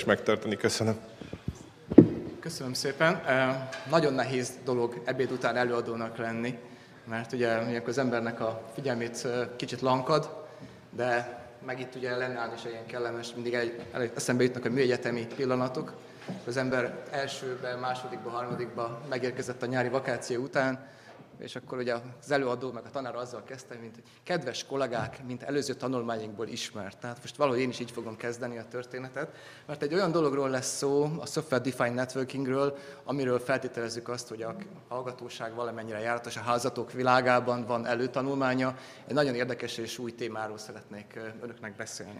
megtartani. Köszönöm. Köszönöm szépen. Nagyon nehéz dolog ebéd után előadónak lenni, mert ugye ilyenkor az embernek a figyelmét kicsit lankad, de meg itt ugye lenne is ilyen kellemes, mindig eszembe jutnak a műegyetemi pillanatok. Az ember elsőben, másodikban, harmadikban megérkezett a nyári vakáció után, és akkor ugye az előadó meg a tanár azzal kezdte, mint hogy kedves kollégák, mint előző tanulmányunkból ismert. Tehát most valahogy én is így fogom kezdeni a történetet, mert egy olyan dologról lesz szó, a Software Defined Networkingről, amiről feltételezzük azt, hogy a hallgatóság valamennyire járatos a hálózatok világában van előtanulmánya. Egy nagyon érdekes és új témáról szeretnék önöknek beszélni.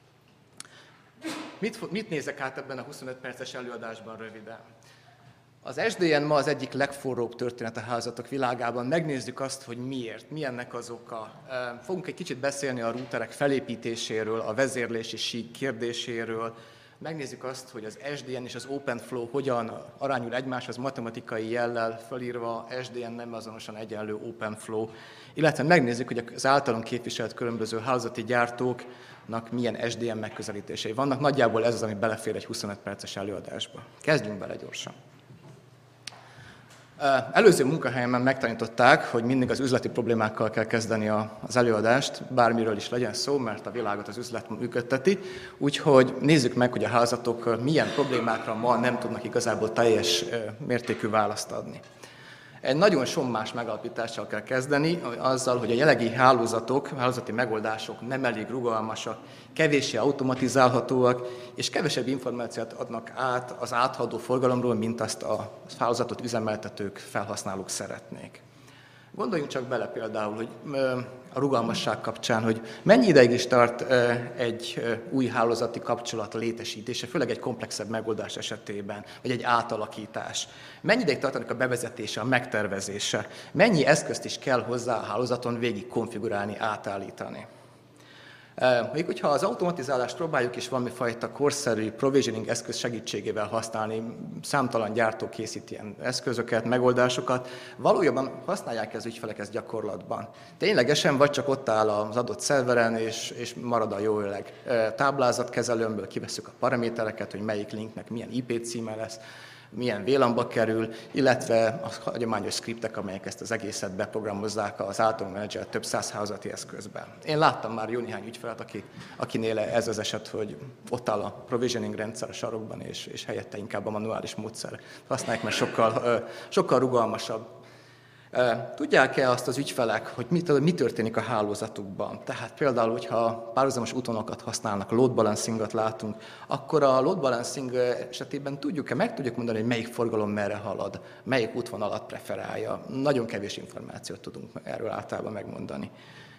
Mit nézek át ebben a 25 perces előadásban röviden? Az SDN ma az egyik legforróbb történet a hálózatok világában. Megnézzük azt, hogy miért, mi ennek az oka. Fogunk egy kicsit beszélni a routerek felépítéséről, a vezérlési sík kérdéséről. Megnézzük azt, hogy az SDN és az OpenFlow hogyan arányul egymáshoz matematikai jellel felírva, SDN nem azonosan egyenlő OpenFlow. Illetve megnézzük, hogy az általunk képviselt különböző hálózati gyártóknak milyen SDN megközelítései vannak. Nagyjából ez az, ami belefér egy 25 perces előadásba. Kezdjünk bele gyorsan. Előző munkahelyemen megtanították, hogy mindig az üzleti problémákkal kell kezdeni az előadást, bármiről is legyen szó, mert a világot az üzlet működteti. Úgyhogy nézzük meg, hogy a hálózatok milyen problémákra ma nem tudnak igazából teljes mértékű választ adni. Egy nagyon sommás megalapítással kell kezdeni, azzal, hogy a jelenlegi hálózati megoldások nem elég rugalmasak, kevéssé automatizálhatóak, és kevesebb információt adnak át az áthaladó forgalomról, mint azt a hálózatot üzemeltetők, felhasználók szeretnék. Gondoljunk csak bele például, hogy a rugalmasság kapcsán, hogy mennyi ideig is tart egy új hálózati kapcsolat létesítése, főleg egy komplexebb megoldás esetében, vagy egy átalakítás. Mennyi ideig tartanak a bevezetése, a megtervezése, mennyi eszközt is kell hozzá a hálózaton végig konfigurálni, átállítani. Még hogyha az automatizálást próbáljuk is valamifajta korszerű provisioning eszköz segítségével használni, számtalan gyártó készít ilyen eszközöket, megoldásokat, valójában használják az ügyfelek ezt gyakorlatban. Ténylegesen vagy csak ott áll az adott szerveren, és marad a jó öreg táblázatkezelőmből, kivesszük a paramétereket, hogy melyik linknek milyen IP címe lesz, milyen VLAN-ba kerül, illetve a hagyományos skriptek, amelyek ezt az egészet beprogramozzák az általunk menedzselt több száz hálózati eszközben. Én láttam már jó néhány ügyfelet, akinél ez az eset, hogy ott áll a provisioning rendszer a sarokban, és helyette inkább a manuális módszer használják, mert sokkal rugalmasabb. Tudják-e azt az ügyfelek, hogy mi történik a hálózatukban? Tehát például, hogyha párhuzamos útvonalat használnak, load balancingot látunk, akkor a load balancing esetében meg tudjuk mondani, hogy melyik forgalom merre halad, melyik útvonalat preferálja. Nagyon kevés információt tudunk erről általában megmondani.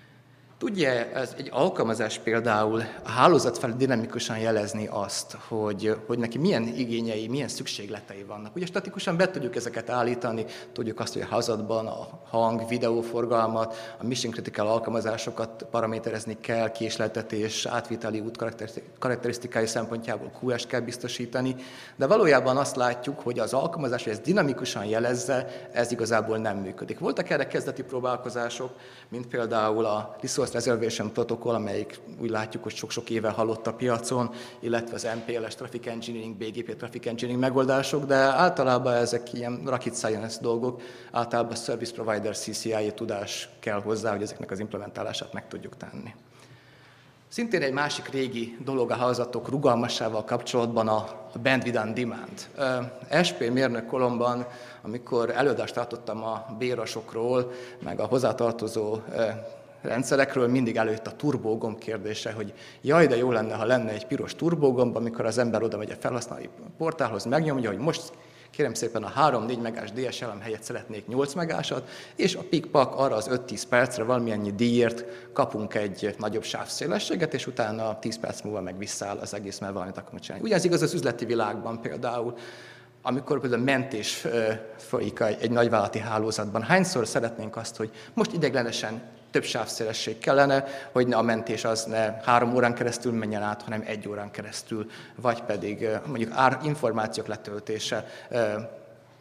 Tudja ez egy alkalmazás például a hálózat felé dinamikusan jelezni azt, hogy neki milyen igényei, milyen szükségletei vannak. Ugye statikusan be tudjuk ezeket állítani, tudjuk azt, hogy a hálózatban a hang, videóforgalmat, a mission critical alkalmazásokat paraméterezni kell, késleltetés, átviteli út karakterisztikái szempontjából QS kell biztosítani, de valójában azt látjuk, hogy az alkalmazás, hogy ez dinamikusan jelezze, ez igazából nem működik. Voltak erre kezdeti próbálkozások, mint például a Resource Reservation Protocol, amelyik úgy látjuk, hogy sok-sok éve halott a piacon, illetve az MPLS Traffic Engineering, BGP Traffic Engineering megoldások, de általában ezek ilyen rocket science dolgok, általában Service Provider CCIE tudás kell hozzá, hogy ezeknek az implementálását meg tudjuk tenni. Szintén egy másik régi dolog a hálózatok rugalmassával kapcsolatban a bandwidth on demand. SP mérnök koromban, amikor előadást tartottam a bérasokról, meg a hozzátartozó rendszerekről, mindig előtt a turbógomb kérdése, hogy jaj, de jó lenne, ha lenne egy piros turbógomb, amikor az ember oda megy a felhasználói portálhoz, megnyomja, hogy most kérem szépen a 3-4 megás DSL-em helyett szeretnék 8 megásat, és a pikpak arra az 5-10 percre valamennyi díjért kapunk egy nagyobb sávszélességet, és utána 10 perc múlva meg visszaáll az egész, mert valamit akarunk csinálni. Ugyanez igaz az üzleti világban például, amikor például mentés folyik egy nagyvállalati hálózatban. Hányszor szeretnénk azt, hogy most ideiglenesen több sávszélesség kellene, hogy a mentés az ne 3 órán keresztül menjen át, hanem 1 órán keresztül, vagy pedig mondjuk információk letöltése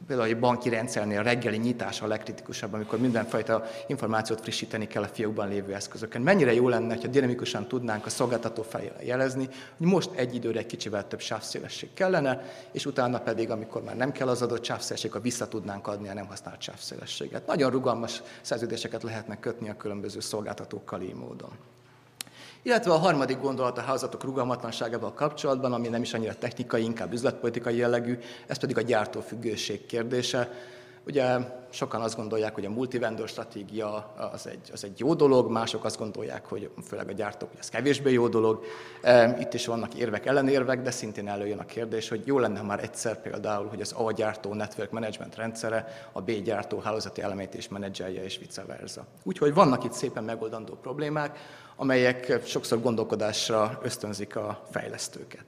például egy banki rendszernél a reggeli nyitás a legkritikusabb, amikor mindenfajta információt frissíteni kell a fiókban lévő eszközöken. Mennyire jó lenne, ha dinamikusan tudnánk a szolgáltató felé jelezni, hogy most egy időre egy kicsivel több sávszélesség kellene, és utána pedig, amikor már nem kell az adott sávszélesség, akkor vissza tudnánk adni a nem használt sávszélességet. Nagyon rugalmas szerződéseket lehetne kötni a különböző szolgáltatókkal így módon. Illetve a harmadik gondolat a hálózatok rugalmatlanságával kapcsolatban, ami nem is annyira technikai, inkább üzletpolitikai jellegű, ez pedig a gyártófüggőség kérdése. Ugye sokan azt gondolják, hogy a multivendor stratégia az egy jó dolog, mások azt gondolják, hogy főleg a gyártók, hogy ez kevésbé jó dolog. Itt is vannak érvek, ellenérvek, de szintén előjön a kérdés, hogy jó lenne, ha már egyszer például, hogy az A gyártó network management rendszere a B gyártó hálózati elemeit is menedzselje, és vice versa. Úgyhogy vannak itt szépen megoldandó problémák, amelyek sokszor gondolkodásra ösztönzik a fejlesztőket.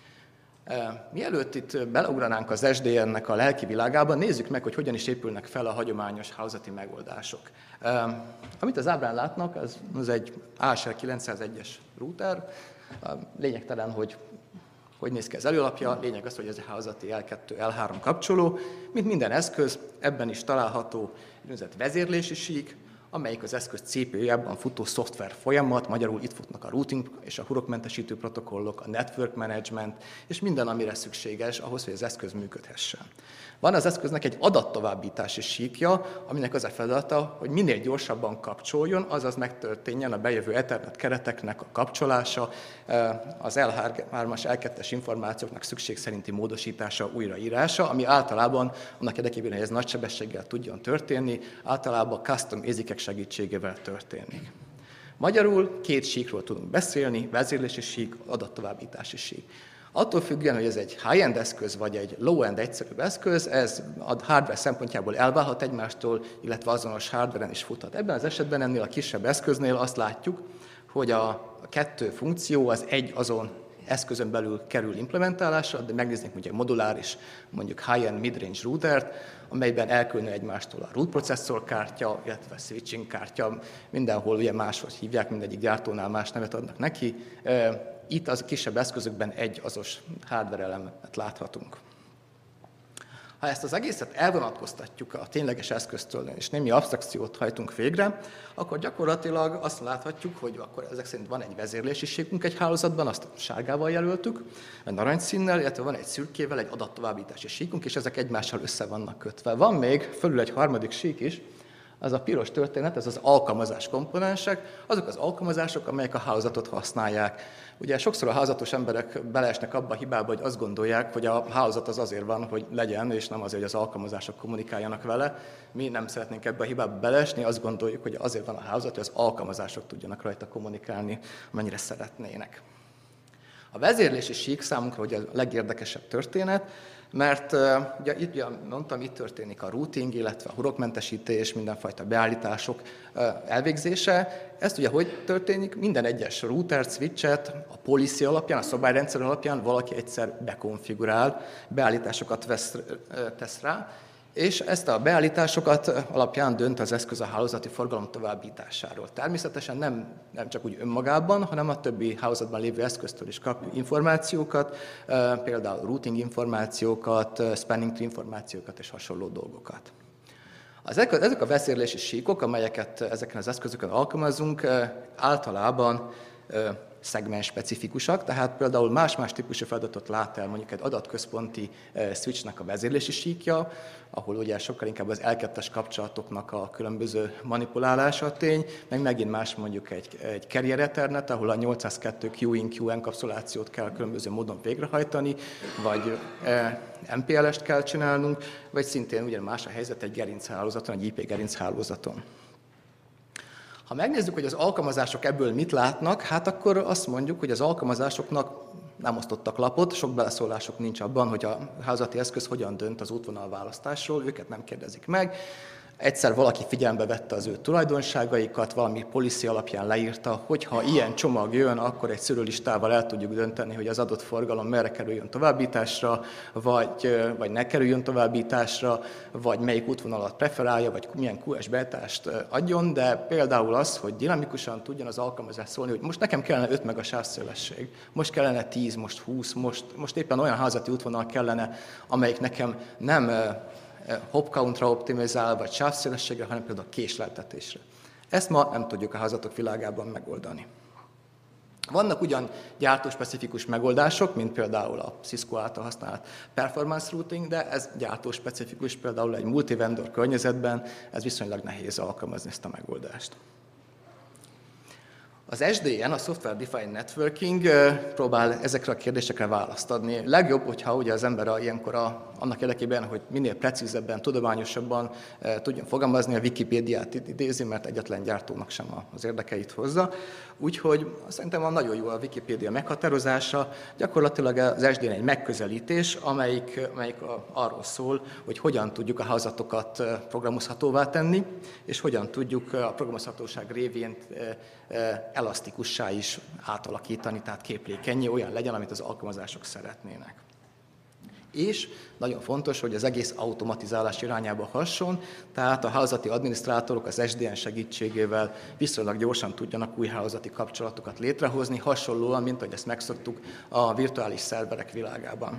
Mielőtt itt beleugranánk az SDN-nek a lelki világába, nézzük meg, hogy hogyan is épülnek fel a hagyományos hálózati megoldások. Amit az ábrán látnak, az egy ASR 901-es router. Lényegtelen, hogy néz ki az előlapja, lényeg az, hogy ez egy hálózati L2, L3 kapcsoló. Mint minden eszköz, ebben is található úgynevezett vezérlési sík, amelyik az eszköz CPU-jában futó szoftver folyamat, magyarul itt futnak a routing és a hurokmentesítő protokollok, a network management, és minden, amire szükséges ahhoz, hogy az eszköz működhessen. Van az eszköznek egy adattovábbítási síkja, aminek az a feladata, hogy minél gyorsabban kapcsoljon, azaz megtörténjen a bejövő Ethernet kereteknek a kapcsolása, az L3-as, L2-es információknak szükség szerinti módosítása, újraírása, ami általában annak érdekében, hogy ez nagy sebességgel tudjon történni, általában custom ASIC-ek segítségével történik. Magyarul két síkról tudunk beszélni, vezérlési sík, adattovábbítási sík. Attól függően, hogy ez egy high-end eszköz, vagy egy low-end egyszerűbb eszköz, ez a hardware szempontjából elválhat egymástól, illetve azonos hardware-en is futhat. Ebben az esetben ennél a kisebb eszköznél azt látjuk, hogy a kettő funkció az egy azon eszközön belül kerül implementálásra, de megnéznénk mondjuk egy moduláris, mondjuk high-end mid-range routert, amelyben elkülönül egymástól a root processzorkártya, illetve switching kártya, mindenhol ugye máshogy hívják, mindegyik gyártónál más nevet adnak neki. Itt az kisebb eszközökben egy azos hardware elemet láthatunk. Ha ezt az egészet elvonatkoztatjuk a tényleges eszköztől, és némi absztrakciót hajtunk végre, akkor gyakorlatilag azt láthatjuk, hogy akkor ezek szerint van egy vezérlési síkunk egy hálózatban, azt sárgával jelöltük, egy narancsszínnel, illetve van egy szürkével egy adattovábbítási síkunk, és ezek egymással össze vannak kötve. Van még fölül egy harmadik sík is, az a piros történet, ez az alkalmazás komponensek, azok az alkalmazások, amelyek a hálózatot használják. Ugye sokszor a hálózatos emberek beleesnek abba a hibába, hogy azt gondolják, hogy a hálózat az azért van, hogy legyen, és nem azért, hogy az alkalmazások kommunikáljanak vele. Mi nem szeretnénk ebbe a hibába beleesni, azt gondoljuk, hogy azért van a hálózat, hogy az alkalmazások tudjanak rajta kommunikálni, amennyire szeretnének. A vezérlési sík számunkra ugye a legérdekesebb történet, mert ugye itt mondtam, itt történik a routing, illetve a hurokmentesítés, mindenfajta beállítások elvégzése. Ezt ugye hogy történik? Minden egyes router, switchet a policy alapján, a szabályrendszer alapján valaki egyszer bekonfigurál, beállításokat tesz rá, és ezt a beállításokat alapján dönt az eszköz a hálózati forgalom továbbításáról. Természetesen nem csak úgy önmagában, hanem a többi hálózatban lévő eszköztől is kap információkat, például routing információkat, spanning tree információkat és hasonló dolgokat. Ezek a vezérlési síkok, amelyeket ezeken az eszközökön alkalmazunk, általában szegmens-specifikusak, tehát például más-más típusú feladatot lát el mondjuk egy adatközponti switchnek a vezérlési síkja, ahol ugye sokkal inkább az L2-es kapcsolatoknak a különböző manipulálása a tény, meg megint más mondjuk egy carrier ethernet, ahol a 802 Q-in enkapszulációt kell különböző módon végrehajtani, vagy MPLS-t kell csinálnunk, vagy szintén ugye más a helyzet egy gerinchálózaton, egy IP gerinchálózaton. Ha megnézzük, hogy az alkalmazások ebből mit látnak, hát akkor azt mondjuk, hogy az alkalmazásoknak nem osztottak lapot, sok beleszólásuk nincs abban, hogy a hálózati eszköz hogyan dönt az útvonalválasztásról, őket nem kérdezik meg. Egyszer valaki figyelembe vette az ő tulajdonságaikat, valami policy alapján leírta, hogy ha ilyen csomag jön, akkor egy szőrőlistával el tudjuk dönteni, hogy az adott forgalom merre kerüljön továbbításra, vagy ne kerüljön továbbításra, vagy melyik útvonalat preferálja, vagy milyen QS beállítást adjon, de például az, hogy dinamikusan tudjon az alkalmazás szólni, hogy most nekem kellene 5 meg a sávszélesség, most kellene 10, most 20, most éppen olyan házati útvonal kellene, amelyik nekem nem hop countra optimizál, vagy sávszélességre, hanem például a késleltetésre. Ezt ma nem tudjuk a hálózatok világában megoldani. Vannak ugyan gyártóspecifikus megoldások, mint például a Cisco által használt performance routing, de ez gyártóspecifikus, például egy multivendor környezetben, ez viszonylag nehéz alkalmazni ezt a megoldást. Az SDN, a Software Defined Networking próbál ezekre a kérdésekre választ adni. Legjobb, hogyha ugye az ember ilyenkor annak érdekében, hogy minél precízebben, tudományosabban tudjon fogalmazni, a Wikipédiát idézi, mert egyetlen gyártónak sem az érdekeit hozza. Úgyhogy szerintem van nagyon jó a Wikipédia meghatározása. Gyakorlatilag az SDN egy megközelítés, amelyik arról szól, hogy hogyan tudjuk a hálózatokat programozhatóvá tenni, és hogyan tudjuk a programozhatóság révén elasztikussá is átalakítani, tehát képlékennyé olyan legyen, amit az alkalmazások szeretnének. És nagyon fontos, hogy az egész automatizálás irányába hasson, tehát a hálózati adminisztrátorok az SDN segítségével viszonylag gyorsan tudjanak új hálózati kapcsolatokat létrehozni, hasonlóan, mint ahogy ezt megszoktuk a virtuális szerverek világában.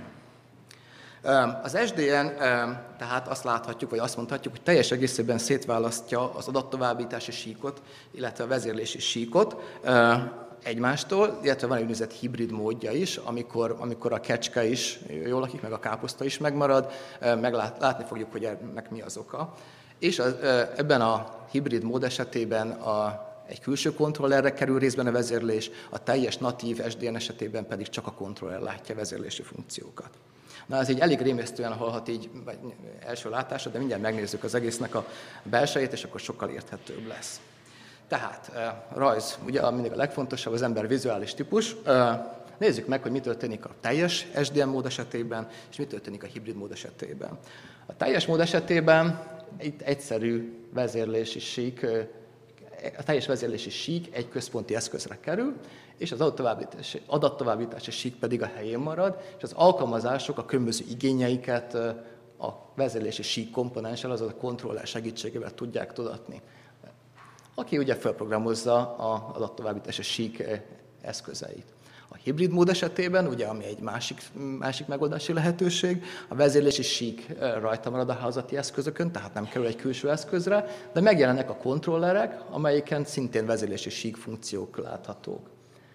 Az SDN tehát azt láthatjuk, vagy azt mondhatjuk, hogy teljes egészében szétválasztja az adattovábbítási síkot, illetve a vezérlési síkot egymástól, illetve van egy úgynevezett hibrid módja is, amikor a kecske is jól lakik, meg a káposzta is megmarad, látni fogjuk, hogy ennek mi az oka. És ebben a hibrid mód esetében egy külső kontrollerre kerül részben a vezérlés, a teljes natív SDN esetében pedig csak a kontroller látja a vezérlési funkciókat. Na, ez így elég rémisztően hallhat így első látásra, de mindjárt megnézzük az egésznek a belsejét, és akkor sokkal érthetőbb lesz. Tehát rajz, ugye mindig a legfontosabb, az ember vizuális típus. Nézzük meg, hogy mi történik a teljes SDN mód esetében, és mi történik a hibrid mód esetében. A teljes mód esetében itt egyszerű vezérlési sík, a teljes vezérlési sík egy központi eszközre kerül, és az adattovábbítási sík pedig a helyén marad, és az alkalmazások a különböző igényeiket a vezérlési sík komponenssel, azaz a kontroller segítségével tudják tudatni. Aki ugye felprogramozza az adattovábbítási sík eszközeit. A hibrid mód esetében, ugye, ami egy másik megoldási lehetőség, a vezérlési sík rajta marad a hálózati eszközökön, tehát nem kerül egy külső eszközre, de megjelennek a kontrollerek, amelyiken szintén vezérlési sík funkciók láthatók.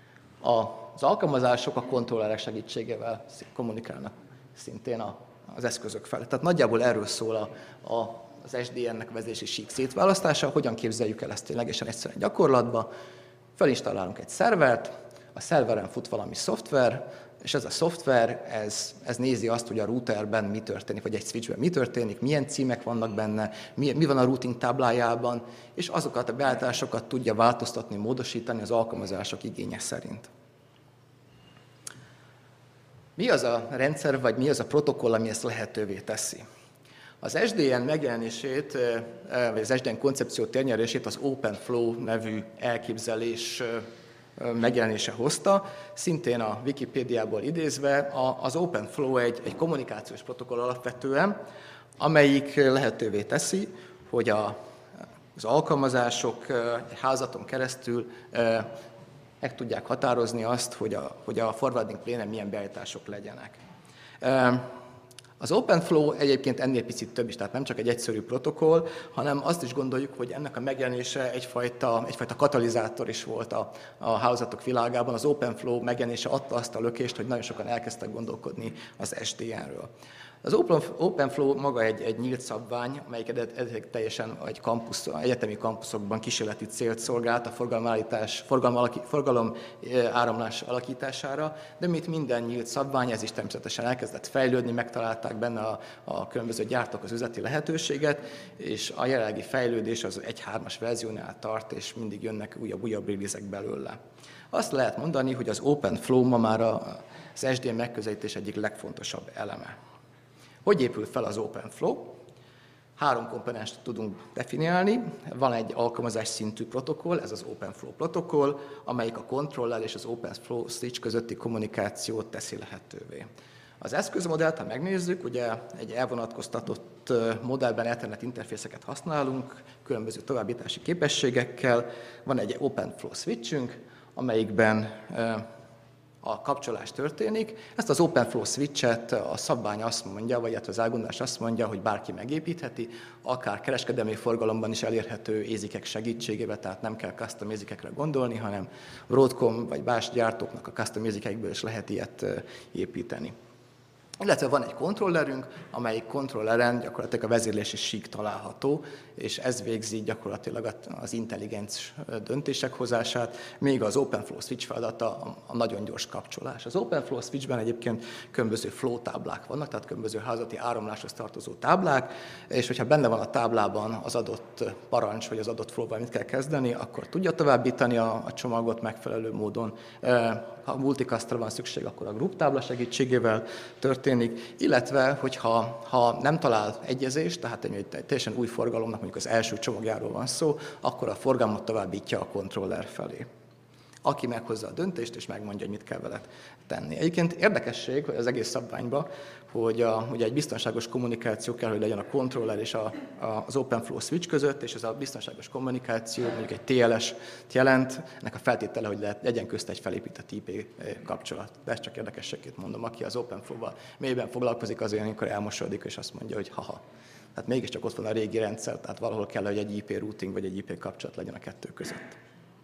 Az alkalmazások a kontrollerek segítségével kommunikálnak szintén az eszközök felé. Tehát nagyjából erről szól az SDN-nek a vezérlési sík szétválasztása, hogyan képzeljük el ezt ténylegesen egyszerűen gyakorlatba. Felinstallálunk egy szervert, a szerveren fut valami szoftver, és ez a szoftver, ez nézi azt, hogy a routerben mi történik, vagy egy switchben mi történik, milyen címek vannak benne, mi van a routing táblájában, és azokat a beállításokat tudja változtatni, módosítani az alkalmazások igénye szerint. Mi az a rendszer, vagy mi az a protokoll, ami ezt lehetővé teszi? Az SDN megjelenését, vagy az SDN koncepció térnyerését az OpenFlow nevű elképzelés megjelenése hozta, szintén a Wikipédiából idézve, az OpenFlow egy kommunikációs protokoll alapvetően, amelyik lehetővé teszi, hogy az alkalmazások egy hálózaton keresztül meg tudják határozni azt, hogy a forwarding plane-en milyen beállítások legyenek. Az OpenFlow egyébként ennél picit több is, tehát nem csak egy egyszerű protokoll, hanem azt is gondoljuk, hogy ennek a megjelenése egyfajta katalizátor is volt a hálózatok világában. Az OpenFlow megjelenése adta azt a lökést, hogy nagyon sokan elkezdtek gondolkodni az SDN-ről. Az OpenFlow maga egy nyílt szabvány, amelyik teljesen egy egyetemi kampuszokban kísérleti célt szolgált a forgalom áramlás alakítására, de mint minden nyílt szabvány, ez is természetesen elkezdett fejlődni, megtalálták benne a különböző gyártók az üzleti lehetőséget, és a jelenlegi fejlődés az 1.3-as verziónál tart, és mindig jönnek újabb release-ek belőle. Azt lehet mondani, hogy az OpenFlow ma már az SDN megközelítés egyik legfontosabb eleme. Hogy épül fel az OpenFlow? 3 komponenst tudunk definiálni. Van egy alkalmazás szintű protokoll, ez az OpenFlow protokoll, amelyik a controller és az OpenFlow switch közötti kommunikációt teszi lehetővé. Az eszközmodellt, ha megnézzük, ugye egy elvonatkoztatott modellben Ethernet interfészeket használunk, különböző továbbítási képességekkel. Van egy OpenFlow switchünk, amelyikben a kapcsolás történik. Ezt az OpenFlow switchet a szabvány azt mondja, vagy az elgondolás azt mondja, hogy bárki megépítheti, akár kereskedelmi forgalomban is elérhető ASIC-ek segítségével, tehát nem kell custom ASIC-ekre gondolni, hanem Broadcom vagy más gyártóknak a custom ASIC-ekből is lehet ilyet építeni. Illetve van egy kontrollerünk, amelyik kontrolleren gyakorlatilag a vezérlési sík található, és ez végzi gyakorlatilag az intelligens döntések hozását, még az OpenFlow switch feladata a nagyon gyors kapcsolás. Az OpenFlow switchben egyébként különböző flow táblák vannak, tehát különböző hálózati áramláshoz tartozó táblák, és hogyha benne van a táblában az adott parancs, vagy az adott flow-val mit kell kezdeni, akkor tudja továbbítani a csomagot megfelelő módon. Ha multicastra van szükség, akkor a group tábla segítségével történik, illetve, hogyha nem talál egyezést, tehát egy teljesen új forgalomnak, mondjuk az első csomagjáról van szó, akkor a forgalmat továbbítja a kontroller felé, aki meghozza a döntést, és megmondja, hogy mit kell vele tenni. Egyébként érdekesség az egész szabványban, hogy ugye egy biztonságos kommunikáció kell, hogy legyen a kontroller és az OpenFlow switch között, és ez a biztonságos kommunikáció mondjuk egy TLS-t jelent, ennek a feltétele, hogy legyen közt egy felépített IP kapcsolat. De ezt csak érdekességként mondom, aki az OpenFlow-val mélyben foglalkozik, az olyan, amikor elmosodik, és azt mondja, hogy haha. Tehát mégiscsak ott van a régi rendszer, tehát valahol kell, hogy egy IP routing vagy egy IP kapcsolat legyen a kettő között.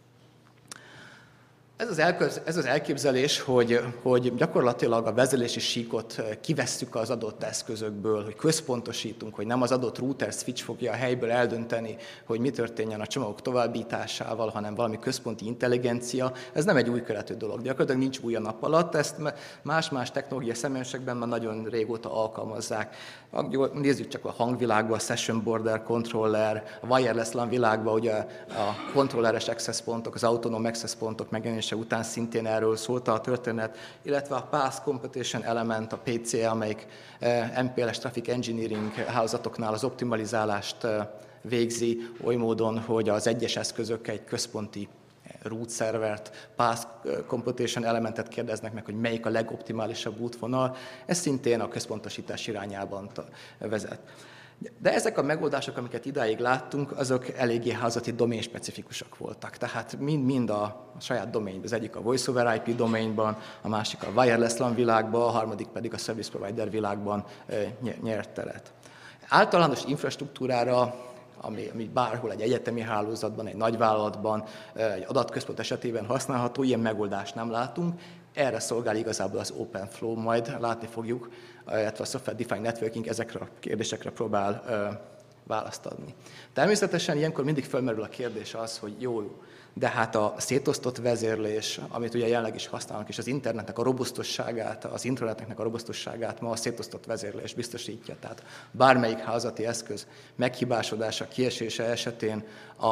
Ez az elképzelés, hogy gyakorlatilag a vezérlési síkot kivesszük az adott eszközökből, hogy központosítunk, hogy nem az adott router switch fogja a helyből eldönteni, hogy mi történjen a csomagok továbbításával, hanem valami központi intelligencia. Ez nem egy új keletű dolog, gyakorlatilag nincs új a nap alatt, ezt más-más technológiai személyiségben már nagyon régóta alkalmazzák. Nézzük csak a hangvilágban, a Session Border Controller, a Wireless LAN világban, ugye a kontrolleres access pontok, az autonóm access pontok megjelenése után szintén erről szólt a történet, illetve a Path Computation Element, a PCE, amelyik MPLS Traffic Engineering hálózatoknál az optimalizálást végzi oly módon, hogy az egyes eszközök egy központi root szervert, Path Computation Elementet kérdeznek meg, hogy melyik a legoptimálisabb útvonal. Ez szintén a központosítás irányában vezet. De ezek a megoldások, amiket idáig láttunk, azok eléggé hálózati domén-specifikusak voltak. Tehát mind a saját doménban. Az egyik a Voice over IP doménban, a másik a Wireless LAN világban, a harmadik pedig a Service Provider világban nyert teret. Általános infrastruktúrára, ami bárhol egy egyetemi hálózatban, egy nagyvállalatban, egy adatközpont esetében használható, ilyen megoldást nem látunk. Erre szolgál igazából az OpenFlow, majd látni fogjuk, illetve a Software Defined Networking ezekre a kérdésekre próbál választ adni. Természetesen ilyenkor mindig felmerül a kérdés az, hogy jó, de hát a szétosztott vezérlés, amit ugye jelenleg is használnak, és az internetnek a robusztusságát, az internetnek a robusztusságát ma a szétosztott vezérlés biztosítja. Tehát bármelyik hálózati eszköz meghibásodása, kiesése esetén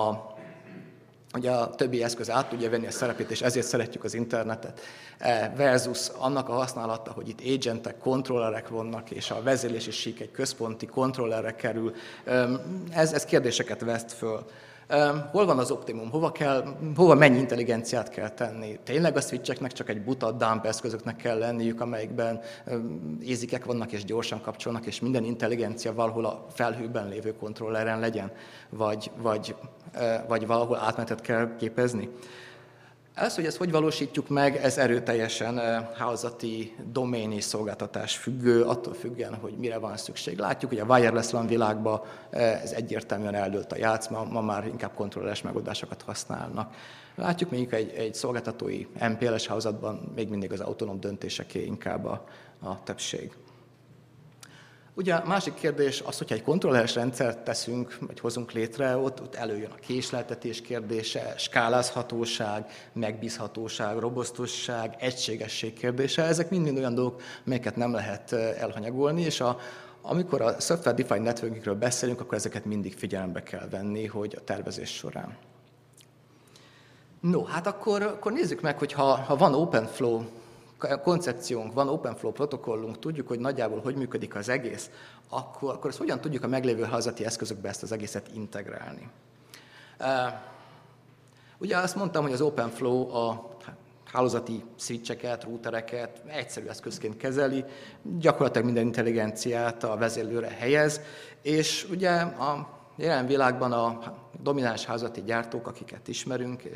ugye a többi eszköz át tudja venni a szerepét, és ezért szeretjük az internetet, versus annak a használata, hogy itt agentek, kontrollerek vannak, és a vezérlési sík egy központi kontrollerre kerül. Ez kérdéseket veszt föl. Hol van az optimum? Hova mennyi intelligenciát kell tenni? Tényleg a switcheknek csak egy buta dump eszközöknek kell lenniük, amelyikben ézikek vannak és gyorsan kapcsolnak, és minden intelligencia valahol a felhőben lévő kontrolleren legyen, vagy valahol átmenetet kell képezni? Ez, hogy ezt hogy valósítjuk meg, ez erőteljesen hálózati domén és szolgáltatás függő, attól függően, hogy mire van szükség. Látjuk, hogy a wireless LAN világban ez egyértelműen eldőlt a játszma, ma már inkább kontrolleres megoldásokat használnak. Látjuk még egy szolgáltatói MPLS hálózatban még mindig az autonóm döntéseké inkább a többség. Ugye a másik kérdés az, hogyha egy kontrolleres rendszert teszünk, vagy hozunk létre, ott előjön a késleltetés kérdése, skálázhatóság, megbízhatóság, robosztusság, egységesség kérdése. Ezek mind olyan dolgok, melyeket nem lehet elhanyagolni, és amikor a Software Defined Networkingről beszélünk, akkor ezeket mindig figyelembe kell venni, hogy a tervezés során. No, hát akkor nézzük meg, hogy ha van OpenFlow koncepciónk, van OpenFlow protokollunk, tudjuk, hogy nagyjából hogy működik az egész, akkor ezt hogyan tudjuk a meglévő hálózati eszközökbe ezt az egészet integrálni. Ugye azt mondtam, hogy az OpenFlow a hálózati switcheket, routereket egyszerű eszközként kezeli, gyakorlatilag minden intelligenciát a vezérlőre helyez, és ugye a jelen világban a domináns hálózati gyártók, akiket ismerünk, és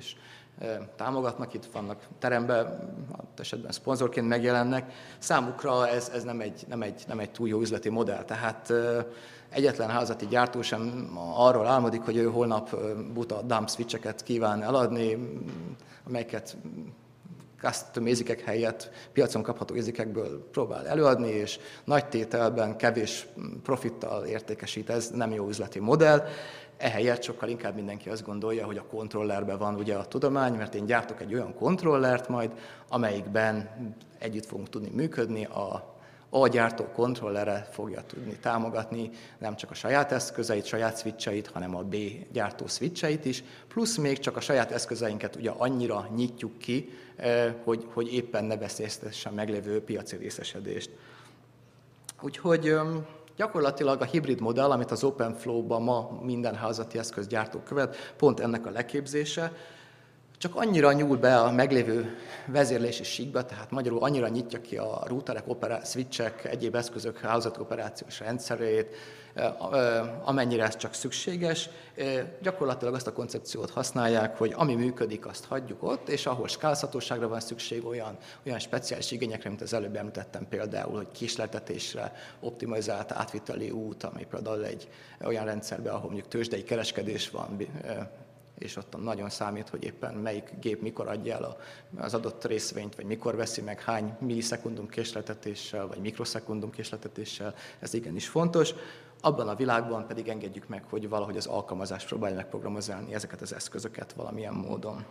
támogatnak, itt vannak teremben, esetben szponzorként megjelennek. Számukra ez nem egy túl jó üzleti modell. Tehát egyetlen házati gyártó sem arról álmodik, hogy ő holnap buta dump switcheket kíván eladni, amelyeket custom ézikek helyett piacon kapható ézikekből próbál előadni, és nagy tételben, kevés profittal értékesít. Ez nem jó üzleti modell. Ehelyett sokkal inkább mindenki azt gondolja, hogy a kontrollerben van ugye a tudomány, mert én gyártok egy olyan kontrollert majd, amelyikben együtt fogunk tudni működni, a gyártó kontrollere fogja tudni támogatni nem csak a saját eszközeit, saját switcheit, hanem a B gyártó switcheit is, plusz még csak a saját eszközeinket ugye annyira nyitjuk ki, hogy éppen ne veszélyeztesse a meglévő piaci részesedést. Úgyhogy gyakorlatilag a hibrid modell, amit az OpenFlow-ban ma minden házati eszközgyártó követ, pont ennek a leképzése, csak annyira nyúl be a meglévő vezérlési síkba, tehát magyarul annyira nyitja ki a routerek, switchek, egyéb eszközök hálózati operációs rendszerét, amennyire ez csak szükséges. Gyakorlatilag azt a koncepciót használják, hogy ami működik, azt hagyjuk ott, és ahol skálázhatóságra van szükség, olyan speciális igényekre, mint az előbb említettem például, hogy kísérletezésre optimalizált átviteli út, ami például egy olyan rendszerben, ahol mondjuk tőzsdei kereskedés van, és ott nagyon számít, hogy éppen melyik gép mikor adja el az adott részvényt, vagy mikor veszi meg, hány millisekundum késletetéssel, vagy mikroszekundum késletetéssel, ez igenis fontos. Abban a világban pedig engedjük meg, hogy valahogy az alkalmazást próbálja megprogramozálni ezeket az eszközöket valamilyen módon.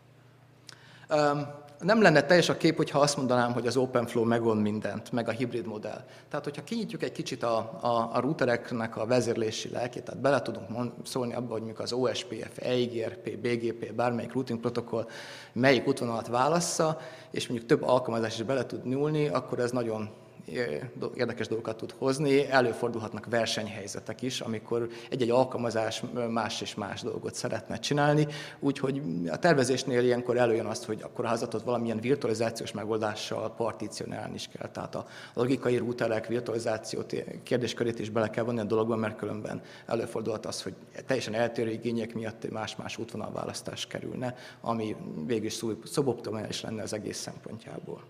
Nem lenne teljes a kép, hogyha azt mondanám, hogy az OpenFlow megold mindent, meg a hibrid modell. Tehát, hogyha kinyitjuk egy kicsit a routereknek a vezérlési lelkét, tehát bele tudunk szólni abba, hogy az OSPF, EIGRP, BGP, bármelyik routing protokoll melyik útvonalat válassza, és mondjuk több alkalmazás is bele tud nyúlni, akkor ez nagyon érdekes dolgokat tud hozni, előfordulhatnak versenyhelyzetek is, amikor egy-egy alkalmazás más és más dolgot szeretne csinálni, úgyhogy a tervezésnél ilyenkor előjön azt, hogy akkor a házatot valamilyen virtualizációs megoldással particionálni is kell, tehát a logikai routerek virtualizációt kérdéskörét is bele kell vonni a dologban, mert különben előfordulhat az, hogy teljesen eltérő igények miatt más-más útvonalválasztás kerülne, ami végül is szuboptimális lenne az egész szempontjából.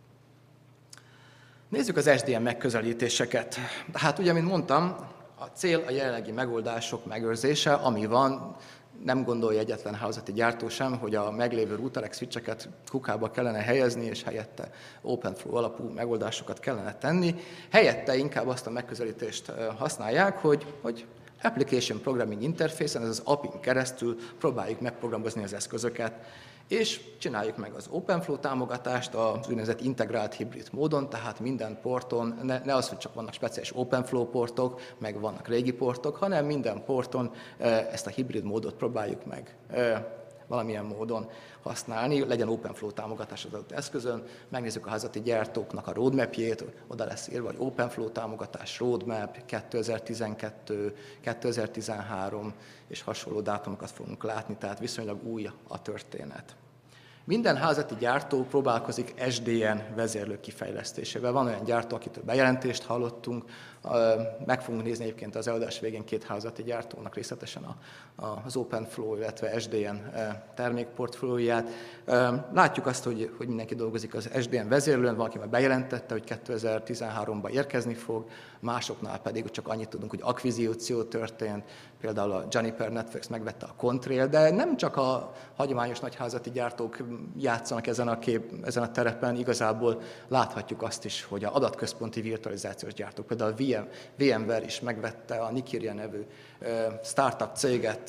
Nézzük az SDN megközelítéseket. Hát ugye, mint mondtam, a cél a jelenlegi megoldások megőrzése, ami van, nem gondolja egyetlen hálózati gyártó sem, hogy a meglévő routerek, switcheket kukába kellene helyezni, és helyette OpenFlow alapú megoldásokat kellene tenni. Helyette inkább azt a megközelítést használják, hogy Application Programming Interface-en, ez az API-n keresztül próbáljuk megprogramozni az eszközöket, és csináljuk meg az OpenFlow támogatást az úgynevezett integrált hibrid módon, tehát minden porton, ne az, hogy csak vannak speciális OpenFlow portok, meg vannak régi portok, hanem minden porton ezt a hibrid módot próbáljuk meg valamilyen módon használni, legyen OpenFlow támogatás az adott eszközön, megnézzük a házati gyártóknak a roadmapjét, oda lesz írva, hogy OpenFlow támogatás roadmap 2012, 2013 és hasonló dátumokat fogunk látni, tehát viszonylag új a történet. Minden házati gyártó próbálkozik SDN vezérlő kifejlesztésével. Van olyan gyártó, akitől bejelentést hallottunk, meg fogunk nézni egyébként az előadás végén két házati gyártónak részletesen az OpenFlow, illetve SDN termékportfólióját. Látjuk azt, hogy mindenki dolgozik az SDN vezérlőn, valaki már bejelentette, hogy 2013-ban érkezni fog, másoknál pedig csak annyit tudunk, hogy akvizíció történt, például a Juniper Networks megvette a Contrail, de nem csak a hagyományos nagyházati gyártók játszanak ezen a terepen, igazából láthatjuk azt is, hogy a adatközponti virtualizációs gyártók, például a VMware is megvette a Nikiria nevű startup céget,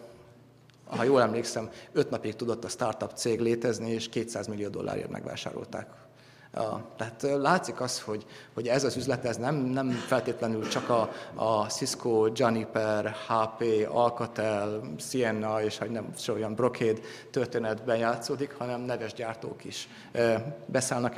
ha jól emlékszem, 5 napig tudott a startup cég létezni, és $200 millió megvásárolták. Tehát látszik az, hogy ez az üzlet ez nem feltétlenül csak a Cisco, Juniper, HP, Alcatel, Ciena és hogy nem olyan Brocade történetben játszódik, hanem neves gyártók is beszállnak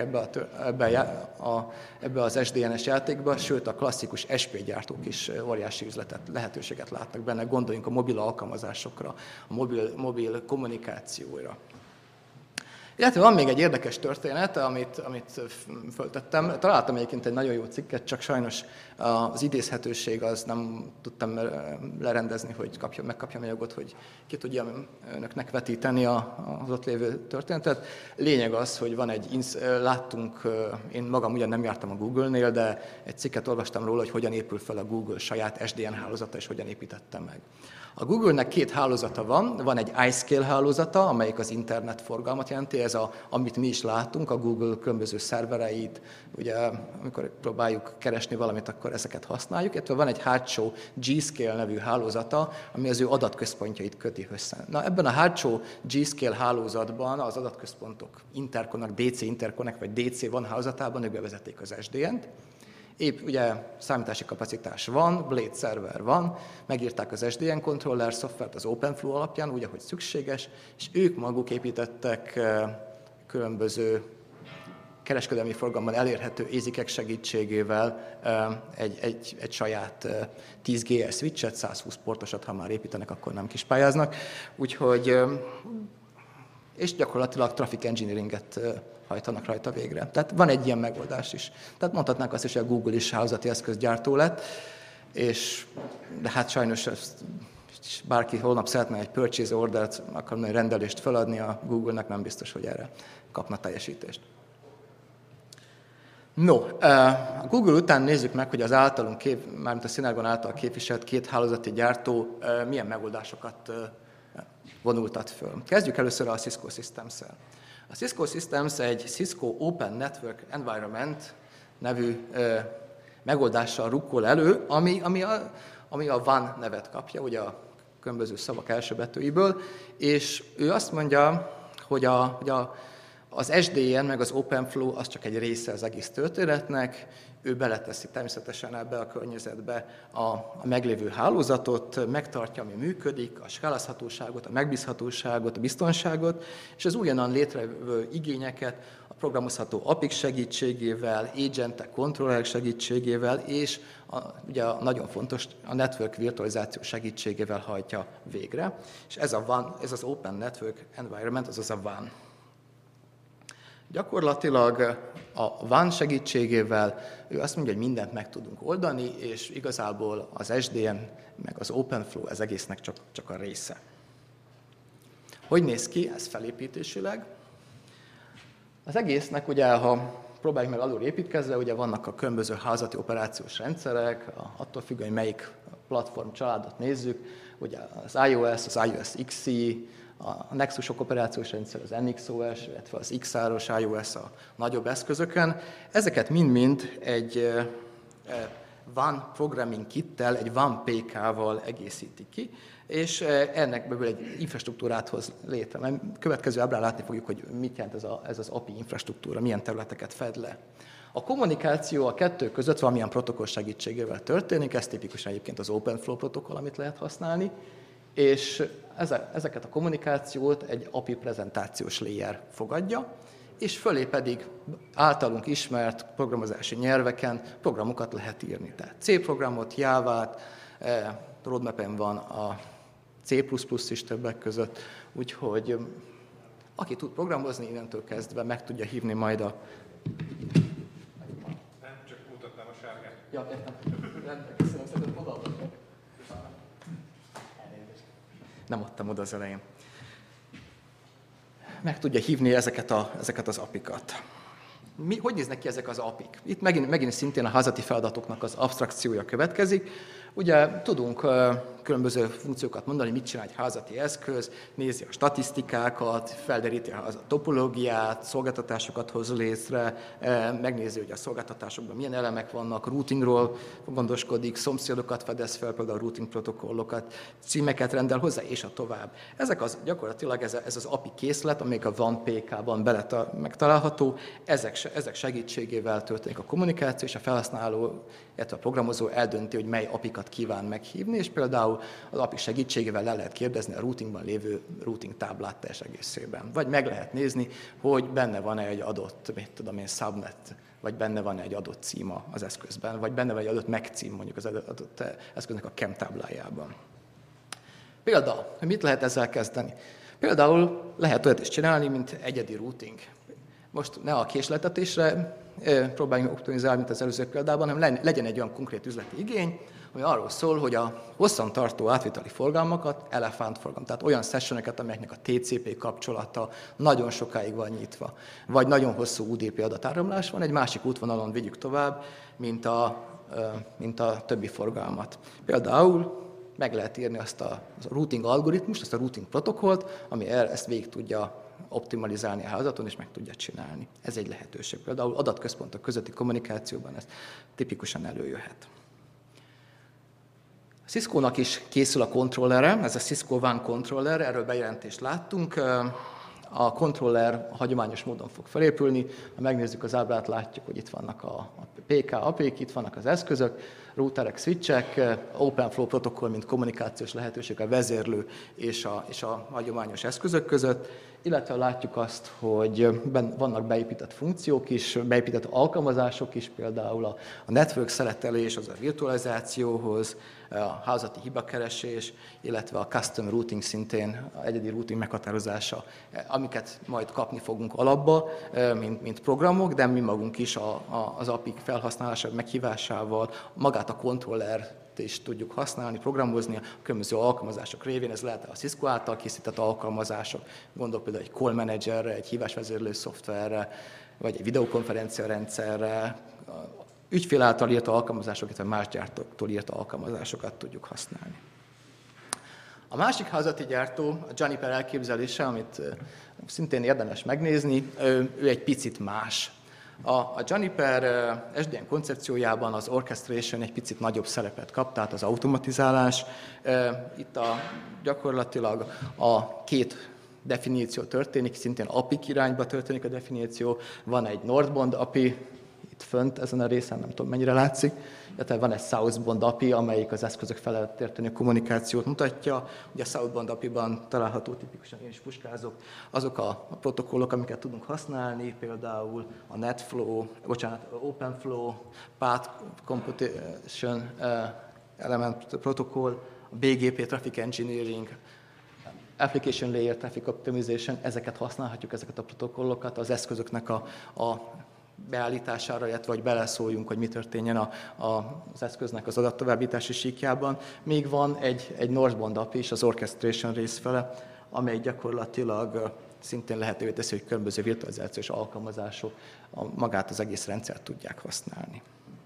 ebbe az SDN-es játékba, sőt a klasszikus SP gyártók is óriási lehetőséget látnak benne. Gondoljunk a mobil alkalmazásokra, a mobil kommunikációra. Illetve van még egy érdekes történet, amit föltettem. Találtam egyébként egy nagyon jó cikket, csak sajnos az idézhetőség az nem tudtam lerendezni, hogy megkapjam a jogot, hogy ki tudjam önöknek vetíteni az ott lévő történetet. Lényeg az, hogy van láttunk, én magam ugyan nem jártam a Google-nél, de egy cikket olvastam róla, hogy hogyan épül fel a Google saját SDN hálózata, és hogyan építette meg. A Google-nek két hálózata van egy iScale hálózata, amelyik az internetforgalmat jelenti, ez amit mi is látunk, a Google különböző szervereit, ugye amikor próbáljuk keresni valamit, akkor ezeket használjuk, illetve van egy hátsó G-Scale nevű hálózata, ami az ő adatközpontjait köti össze. Na, ebben a hátsó G-Scale hálózatban az adatközpontok Interconnect, DC Interconnect vagy DC van hálózatában, ők bevezették az SDN-t. Épp ugye számítási kapacitás van, Blade szerver van, megírták az SDN controller szoftvert az OpenFlow alapján, úgy, ahogy szükséges, és ők maguk építettek különböző kereskedelmi forgalomban elérhető ASIC-ek segítségével egy saját 10G switchet, 120 portosat, ha már építenek, akkor nem kispályáznak. Úgyhogy, és gyakorlatilag traffic engineeringet hajtanak rajta végre. Tehát van egy ilyen megoldás is. Tehát mondhatnánk azt is, hogy a Google is hálózati eszközgyártó lett, de hát sajnos bárki holnap szeretne egy purchase ordert, akarna egy rendelést feladni a Google-nek, nem biztos, hogy erre kapna teljesítést. No, a Google után nézzük meg, hogy az általunk, mármint a Synergon által képviselt két hálózati gyártó milyen megoldásokat vonultat föl. Kezdjük először a Cisco Systems-szel. A Cisco Systems egy Cisco Open Network Environment nevű megoldással rukkol elő, ami a WAN nevet kapja, ugye a különböző szavak első betűiből, és ő azt mondja, hogy az SDN meg az OpenFlow az csak egy része az egész történetnek, ő beleteszi természetesen ebbe a környezetbe a meglévő hálózatot, megtartja, ami működik, a skálázhatóságot, a megbízhatóságot, a biztonságot, és az újonnan létrejövő igényeket a programozható API segítségével, agentek, kontrollerek segítségével, és ugye nagyon fontos, a network virtualizáció segítségével hajtja végre. És ez az Open Network Environment, azaz a WAN. Gyakorlatilag a WAN segítségével ő azt mondja, hogy mindent meg tudunk oldani, és igazából az SDN meg az OpenFlow az egésznek csak a része. Hogy néz ki ez felépítésileg? Az egésznek ugye, ha próbáljuk meg alul építkezve, ugye vannak a különböző hálózati operációs rendszerek, attól függ, hogy melyik platform családot nézzük, ugye az iOS, az iOS XE, a Nexus-ok operációs rendszer, az NXOS, illetve az XR-os iOS a nagyobb eszközökön. Ezeket mind-mind egy WAN programming kittel, egy WAN PK-val egészíti ki, és ennek belül egy infrastruktúrát hoz létre. Mert következő ábrán látni fogjuk, hogy mit jelent ez az API infrastruktúra, milyen területeket fed le. A kommunikáció a kettő között valamilyen protokoll segítségével történik, ez tipikusan egyébként az OpenFlow protokoll, amit lehet használni, és ezeket a kommunikációt egy API prezentációs layer fogadja, és fölé pedig általunk ismert programozási nyelveken programokat lehet írni. Tehát C programot, Java-t, roadmap-en van a C++ is többek között, úgyhogy aki tud programozni, innentől kezdve meg tudja hívni majd a... Nem, csak mutatnám a sárgát. Ja, értem. Köszönöm szépen, odaadom. Nem adtam oda az elején. Meg tudja hívni ezeket az API-kat. Hogy néznek ki ezek az API-k? Itt megint szintén a házati feladatoknak az absztrakciója következik. Ugye tudunk különböző funkciókat mondani, mit csinál egy házati eszköz, nézi a statisztikákat, felderíti a topológiát, szolgáltatásokat hoz létre, megnézi, hogy a szolgáltatásokban milyen elemek vannak, routingról gondoskodik, szomszédokat fedez fel, például a routing protokollokat, címeket rendel hozzá, és a tovább. Gyakorlatilag ez az API készlet, amelyik a WAN PK-ban megtalálható, ezek segítségével történik a kommunikáció, és a felhasználó, illetve a programozó eldönti, hogy mely API-kat kíván meghívni, és például az API segítségével le lehet kérdezni a routingban lévő routing táblát teljes egészében. Vagy meg lehet nézni, hogy benne van-e egy adott, subnet, vagy benne van egy adott cím az eszközben, vagy benne van egy adott MAC cím mondjuk az adott eszköznek a CAM táblájában. Például, hogy mit lehet ezzel kezdeni? Például lehet olyat is csinálni, mint egyedi routing. Most ne a késletetésre próbáljunk optimizálni, mint az előző példában, hanem legyen egy olyan konkrét üzleti igény, ami arról szól, hogy a hosszantartó átviteli forgalmakat, elefántforgalom, tehát olyan sessioneket, amelyeknek a TCP kapcsolata nagyon sokáig van nyitva, vagy nagyon hosszú UDP adatáramlás van, egy másik útvonalon vigyük tovább, mint a többi forgalmat. Például meg lehet írni azt a routing algoritmust, azt a routing protokollt, ami ezt végig tudja optimalizálni a hálózaton, és meg tudja csinálni. Ez egy lehetőség. Például adatközpontok közötti kommunikációban ez tipikusan előjöhet. A Cisco-nak is készül a kontrollere, ez a Cisco One Controller, erről bejelentést láttunk. A controller hagyományos módon fog felépülni. Ha megnézzük az ábrát, látjuk, hogy itt vannak a PK, API-k, itt vannak az eszközök, routerek, switchek, OpenFlow protokoll, mint kommunikációs lehetőség a vezérlő és a hagyományos eszközök között, illetve látjuk azt, hogy vannak beépített funkciók is, beépített alkalmazások is, például a network szeletelés, az a virtualizációhoz, a hálózati hibakeresés, illetve a custom routing szintén, a egyedi routing meghatározása, amiket majd kapni fogunk alapba, mint programok, de mi magunk is az API felhasználása, meghívásával magát a kontrollert is tudjuk használni, programozni a különböző alkalmazások révén. Ez lehet a Cisco által készített alkalmazások, gondolok például egy call managerre, egy hívásvezérlő szoftverre, vagy egy videokonferencia rendszerre, ügyfél által írt alkalmazásokat, vagy más gyártóktól írt alkalmazásokat tudjuk használni. A másik hálózati gyártó, a Juniper elképzelése, amit szintén érdemes megnézni, ő egy picit más. A Juniper SDN koncepciójában az orchestration egy picit nagyobb szerepet kap, tehát az automatizálás. Itt gyakorlatilag a két definíció történik, szintén API irányba történik a definíció. Van egy northbound API, itt fönt ezen a részen, nem tudom mennyire látszik, illetve van egy southbound API, amelyik az eszközök felé történő kommunikációt mutatja. Ugye a southbound API-ban található, tipikusan én is puskázok, azok a protokollok, amiket tudunk használni, például a OpenFlow, Path Computation Element Protocol, a BGP Traffic Engineering, Application Layer Traffic Optimization, ezeket használhatjuk, ezeket a protokollokat az eszközöknek a beállítására, illetve hogy beleszóljunk, hogy mi történjen az eszköznek az adattovábbítási síkjában. Még van egy northbound API is az orchestration részfele, amely gyakorlatilag szintén lehetővé teszi, hogy különböző virtualizációs alkalmazások magát az egész rendszert tudják használni.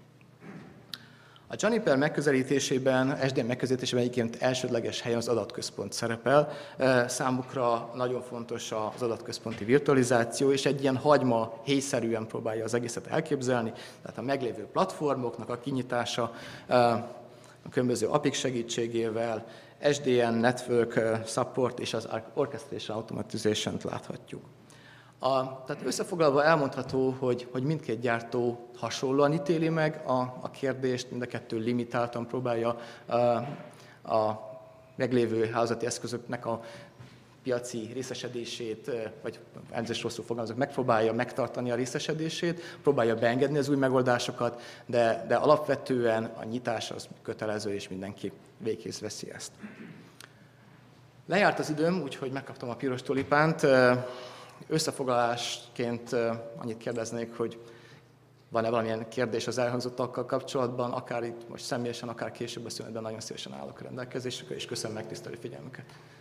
A Juniper megközelítésében, SDN megközelítésében egyébként elsődleges helyen az adatközpont szerepel. Számukra nagyon fontos az adatközponti virtualizáció, és egy ilyen hagyma héjszerűen próbálja az egészet elképzelni, tehát a meglévő platformoknak a kinyitása, a különböző API-k segítségével, SDN, Network Support és az Orchestration Automatization-t láthatjuk. Tehát összefoglalva elmondható, hogy mindkét gyártó hasonlóan ítéli meg a kérdést, mind a kettő limitáltan próbálja a meglévő hálózati eszközöknek a piaci részesedését, vagy elnézést rosszul fogalmazok, megpróbálja megtartani a részesedését, próbálja beengedni az új megoldásokat, de alapvetően a nyitás az kötelező, és mindenki végkész veszi ezt. Lejárt az időm, úgyhogy megkaptam a piros tulipánt. Összefoglalásként annyit kérdeznék, hogy van-e valamilyen kérdés az elhangzottakkal kapcsolatban, akár itt most személyesen, akár később a szünetben nagyon szívesen állok a rendelkezésükre, és köszönöm megtisztelő figyelmüket.